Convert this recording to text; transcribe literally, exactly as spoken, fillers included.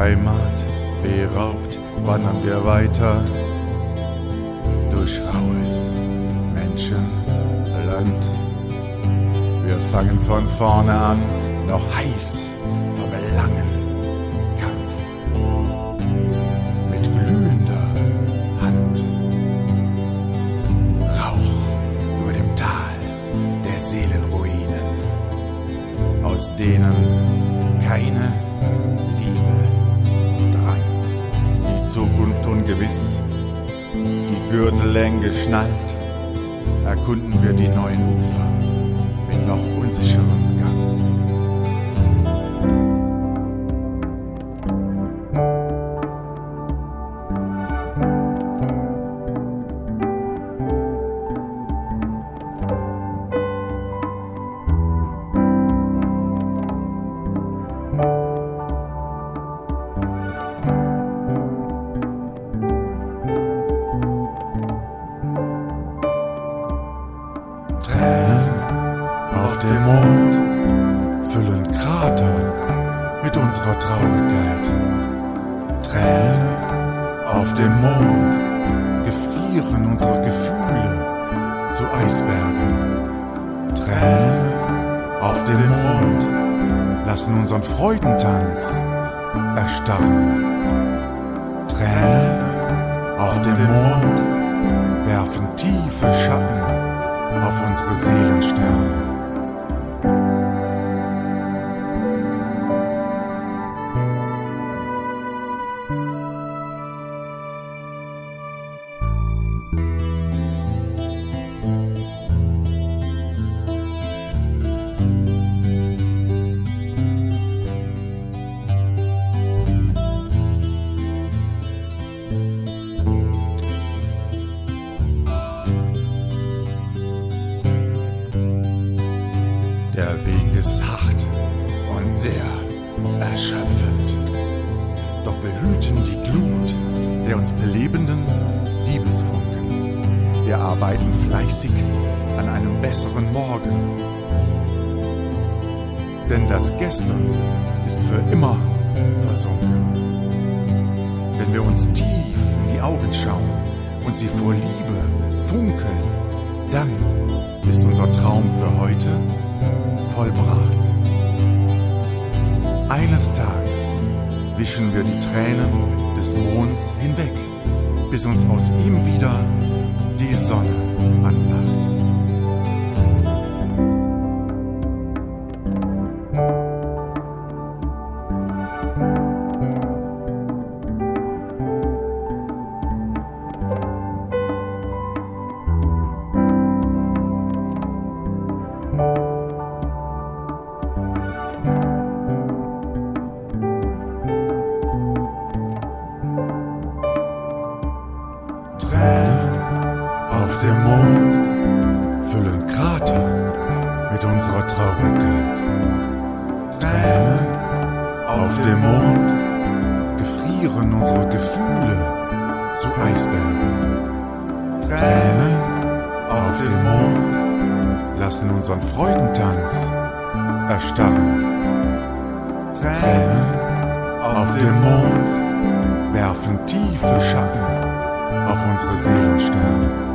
Heimat beraubt, wandern wir weiter durch raues Menschenland. Wir fangen von vorne an, noch heiß vom langen Kampf. Mit glühender Hand. Rauch über dem Tal der Seelenruinen, aus denen keine Liebe drang. Die Zukunft ungewiss, die Gürtel eng geschnallt, erkunden wir die neuen Ufer mit noch unsicherem Gang. Tränen auf dem Mond füllen Krater mit unserer Traurigkeit. Tränen auf dem Mond gefrieren unsere Gefühle zu Eisbergen. Tränen auf dem Mond lassen unseren Freudentanz erstarren. Tränen auf dem Mond werfen tiefe Schatten auf unsere Seelensterne. Der Weg ist hart und sehr erschöpfend. Doch wir hüten die Glut der uns belebenden Liebesfunken. Wir arbeiten fleißig an einem besseren Morgen. Denn das Gestern ist für immer versunken. Wenn wir uns tief in die Augen schauen und sie vor Liebe funkeln, dann ist unser Traum für heute vollbracht. Eines Tages wischen wir die Tränen des Monds hinweg, bis uns aus ihm wieder die Sonne anlacht. Tränen auf dem Mond füllen Krater mit unserer Traurigkeit. Tränen auf dem Mond gefrieren unsere Gefühle zu Eisbergen. Tränen auf dem Mond lassen unseren Freudentanz erstarren. Tränen auf dem Mond werfen tiefe Schatten auf unsere Seelensterne.